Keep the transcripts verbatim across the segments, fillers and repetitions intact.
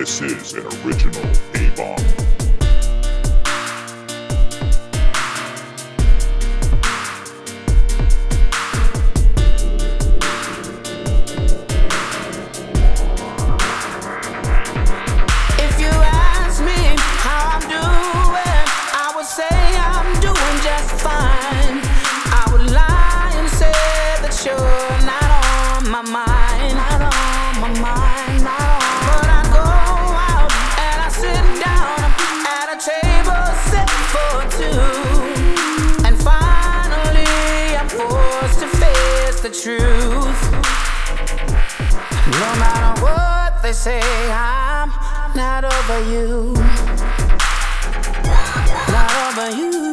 This is an original A-Bomb. The truth. No matter what they say, I'm not over you. Not over you.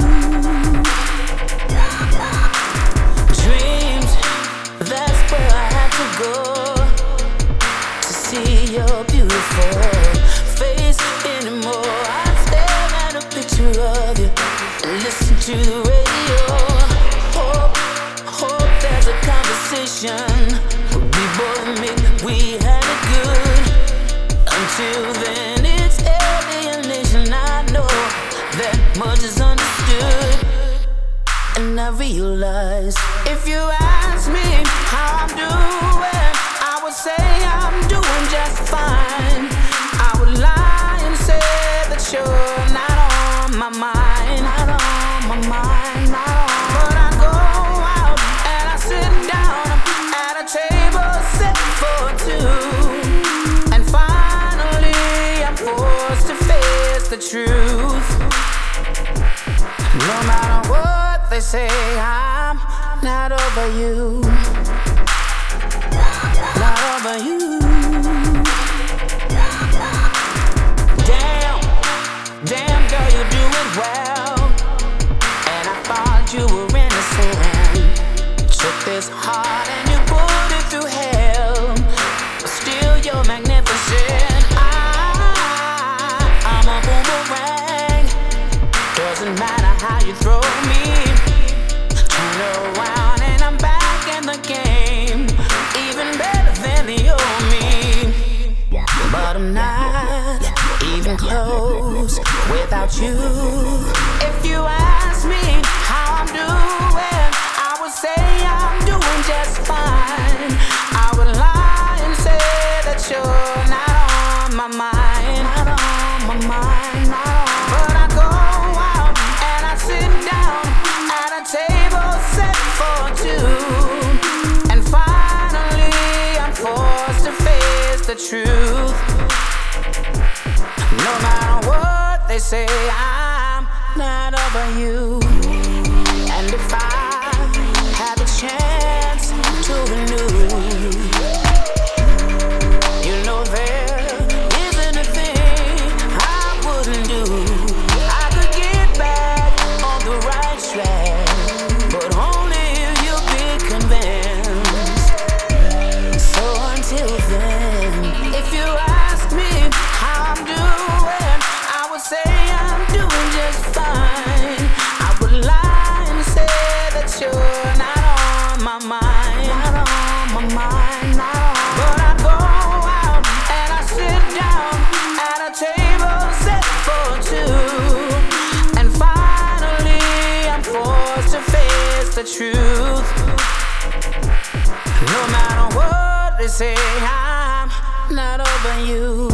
Dreams, that's where I have to go to see your beautiful face anymore. I stare at a picture of you and listen to the radio. Hope, hope there's a conversation we both make. We had it good. Until then, it's alienation. I know that much is understood. And I realize if you ask me how I'm doing, I would say I'm doing just fine. I would lie and say that you're not on my mind. Not on my mind, not on. But I go out and I sit down at a table set for two, and finally I'm forced to face the truth. No matter what they say, I'm not over you. Not over you. Damn, damn girl, you're doing well. And I thought you were innocent. You took this heart and you put it through hell. But still you're magnificent. I, I'm a boomerang. Doesn't matter how you throw me. Turn around and I'm back in the game. Even better than the old me. But I'm not even close without you. If you ask me how I'm doing, I would say I'm doing just fine. I would lie and say that you're not on my mind. Not on my mind, not on. But I go out and I sit down at a table set for two, and finally I'm forced to face the truth. No matter what they say, I'm not over you. And if I had the chance to renew, you know there isn't a thing I wouldn't do. I could get back on the right track, but only if you be convinced. So until then, if you ask me how I'm doing, I would say I'm doing just fine. I would lie and say that you're not on my mind. Not on my mind, not on. But I go out and I sit down at a table set for two, and finally I'm forced to face the truth. No matter what they say, I'm not over you.